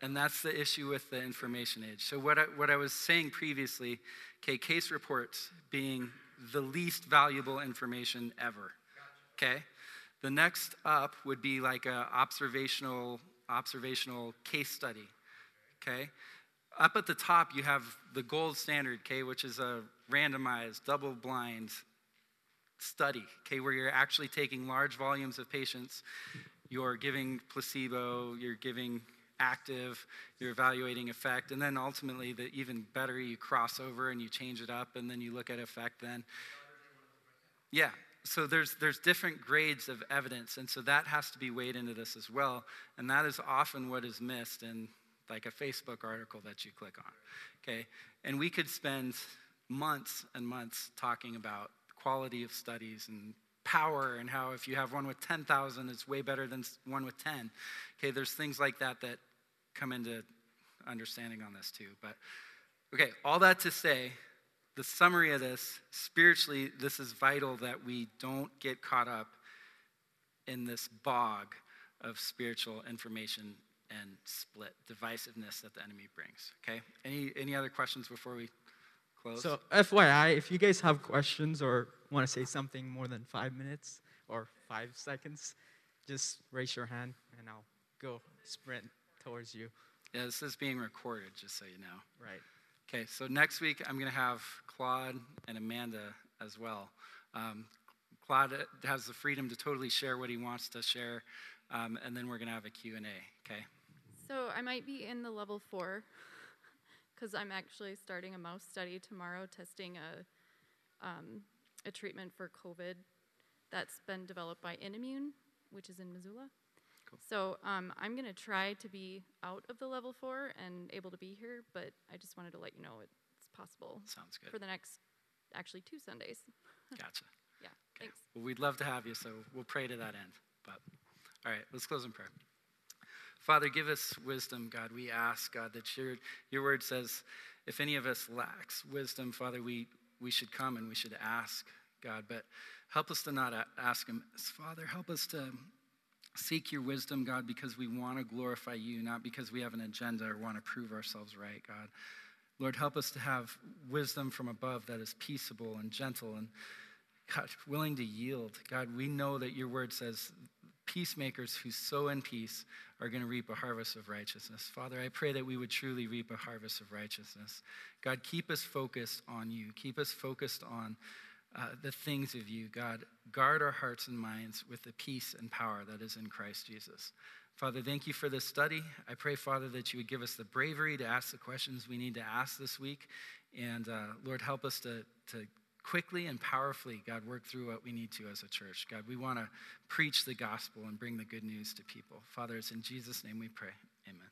And that's the issue with the information age. So what I was saying previously, okay, case reports being the least valuable information ever, okay? The next up would be like a observational case study, okay? Up at the top, you have the gold standard, okay, which is a randomized, double-blind study, okay, where you're actually taking large volumes of patients, you're giving placebo, you're giving active, you're evaluating effect, and then ultimately, the even better, you cross over and you change it up, and then you look at effect then. Yeah, so there's different grades of evidence, and so that has to be weighed into this as well, and that is often what is missed in like a Facebook article that you click on, okay? And we could spend months and months talking about quality of studies and power and how if you have one with 10,000, it's way better than one with 10. Okay, there's things like that that come into understanding on this too. But, okay, all that to say, the summary of this, spiritually, this is vital that we don't get caught up in this bog of spiritual information and split divisiveness that the enemy brings, okay? Any other questions before we close? So FYI, if you guys have questions or want to say something more than 5 minutes or 5 seconds, just raise your hand and I'll go sprint towards you. Yeah, this is being recorded, just so you know. Right. Okay, so next week I'm going to have Claude and Amanda as well. Claude has the freedom to totally share what he wants to share, and then we're going to have a Q&A, okay? So I might be in the level 4 because I'm actually starting a mouse study tomorrow, testing a treatment for COVID that's been developed by Inimmune, which is in Missoula. Cool. So I'm going to try to be out of the level 4 and able to be here, but I just wanted to let you know it's possible. Sounds good. For the next, actually 2 Sundays. Gotcha. Yeah, Okay. thanks. Well, we'd love to have you, so we'll pray to that end. But all right, let's close in prayer. Father, give us wisdom, God. We ask, God, that your word says, if any of us lacks wisdom, Father, we should come and we should ask, God. But help us to not ask him. Father, help us to seek your wisdom, God, because we want to glorify you, not because we have an agenda or want to prove ourselves right, God. Lord, help us to have wisdom from above that is peaceable and gentle and, God, willing to yield. God, we know that your word says peacemakers who sow in peace are going to reap a harvest of righteousness. Father, I pray that we would truly reap a harvest of righteousness. God, keep us focused on you. Keep us focused on the things of you. God, guard our hearts and minds with the peace and power that is in Christ Jesus. Father, thank you for this study. I pray, Father, that you would give us the bravery to ask the questions we need to ask this week. And Lord, help us to quickly and powerfully, God, work through what we need to as a church. God, we want to preach the gospel and bring the good news to people. Father, it's in Jesus' name we pray. Amen.